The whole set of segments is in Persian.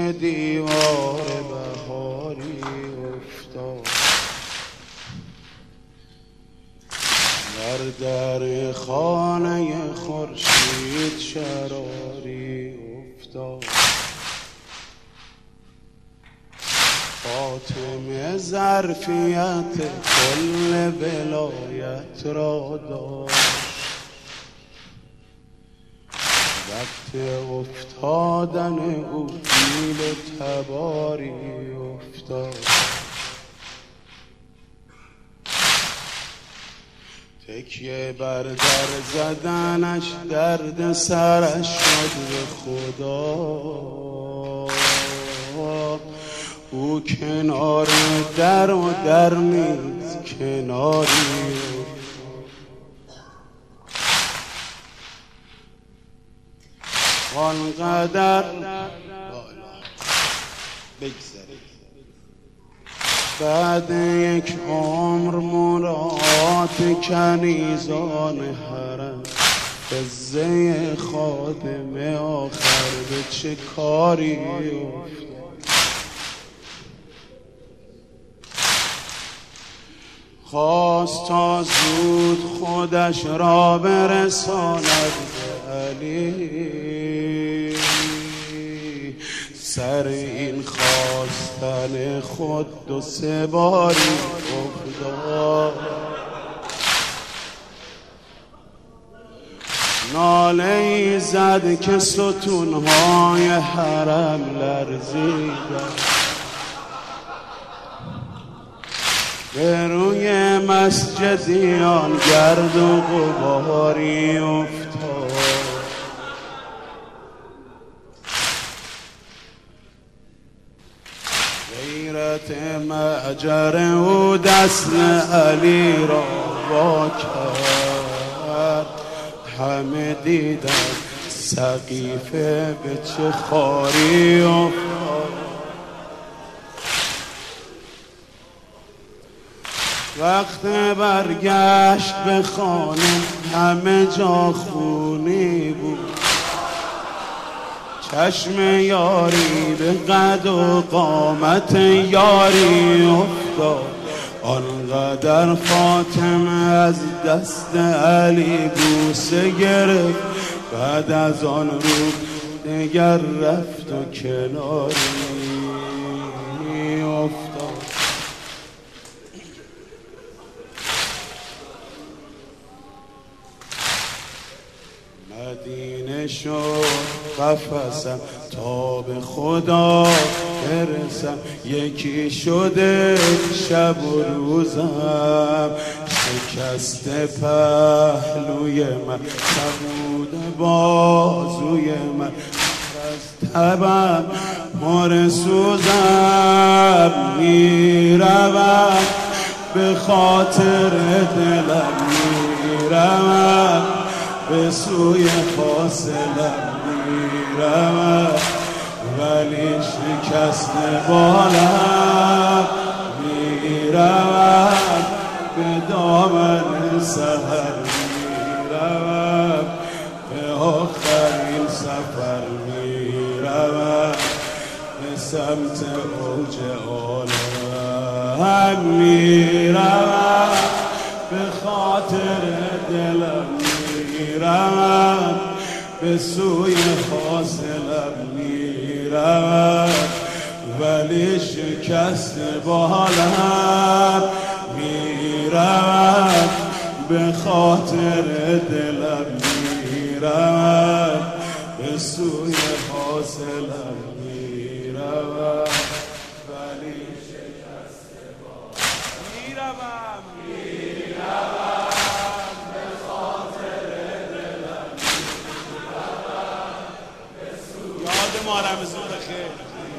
دیوار بهاری افتاد، در خانه خورشید شراری افتاد. فاطمه ظرفیت کل ولایت را داشت، وقت افتادن او پیل تباری افتاد. تکیه بر در زدنش درد سرش شد به خدا. او کنار در و در نیز کناری، آنقدر بگذره بعد یک عمر مراد کنیزان حرم، قصه خادمه آخر به چه کاری افتاد. خواست تا زود خودش را برساند به علی، سر این خواستن خود 2-3 باری افتاد. ناله‌ای زد که ستونهای حرم لرزیدند، به روی مسجدیان گرد و غباری افتاد. غیرت معجر او دست علی را وا کرد، همه دیدن سقیفه به چه خاری افتاد. وقت برگشت به خانه همه جا خونی بود، چشم یاری به قد و قامت یاری افتاد. آنقدر فاطمه از دست علی بوسه گرفت، بعد از آن رو دگر رفت و کناری افتاد. مدینه شد قفسم تا به خدا برسم، یکی شده شب و روزم، شکسته پهلوی من نبود بازوی من، از تبم مار سوزم، میروم به خاطر دلم، میروم به سوی فاصلم، میروم ولی شکست بالم، میروم به دامن سحر، میروم به آخرین سفر، میروم به سمت اوج عالم، میروم به خاطر دلم، میروم به سوی فاصلم، میروم ولی شکست بالم، میروم به خاطر دلم، میروم به سوی فاصلم، میروم ولی شکست بالم، میروم به خاطر دلم، میروم به سوی یاد ما رمضان خیر،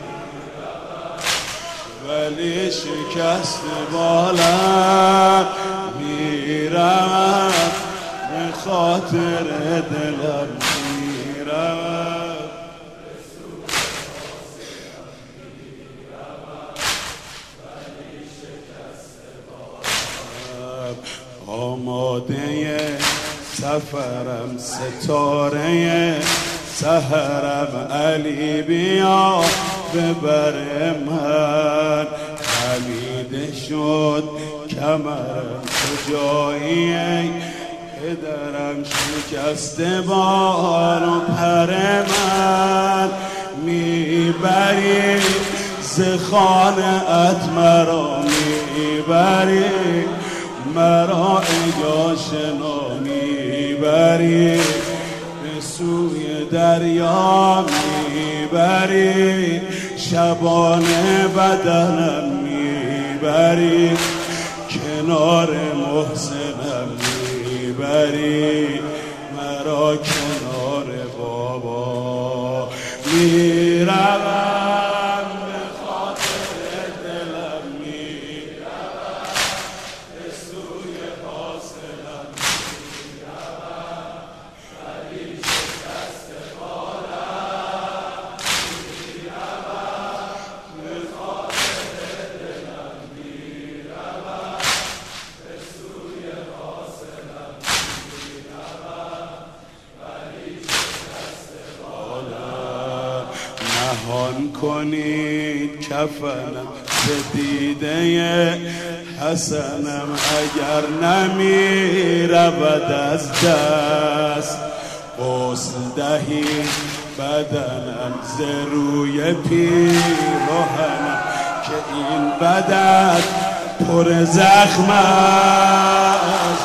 ولی شکست بالم، میروم به خاطر دلم، میروم به سوی فاصلم، میروم ولی شکست بالم. آماده سفرم ستاره سحرم، علی بیا ببر من خمیده شد کمرم کجایی پدرم شکسته بال و پر من میبری ز خانه‌ات مرا میبری مرا ای آشنا میبری به سوی دریا میبری شبانه بدنم میبری کنار محسنم میبری مرا کنار بابا میروم به خاطر دلم میروم به سوی حاصلم میروم ولی شکست بالم میروم به خاطر دلم میروم به سوی حاصلم میروم ولی شکست بالم نهان کنید کفنم به دیده حسنم اگر نمی رود از دست غسل دهید بدنم ز روی پیراهنم که این بدن پر زخم است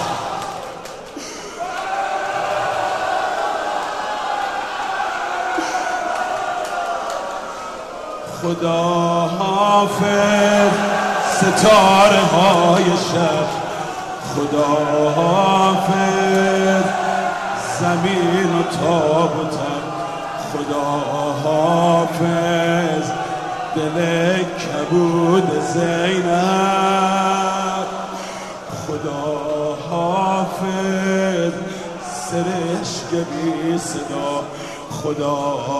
خدا حافظ ستاره های شب خدا حافظ زمین و تاب و تب خدا حافظ دل کبود زینب خدا حافظ سرشک بی صدا خدا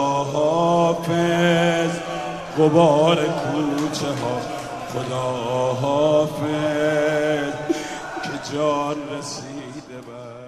حافظ غبار کوچه ها خدا حافظ که جان رسیده بر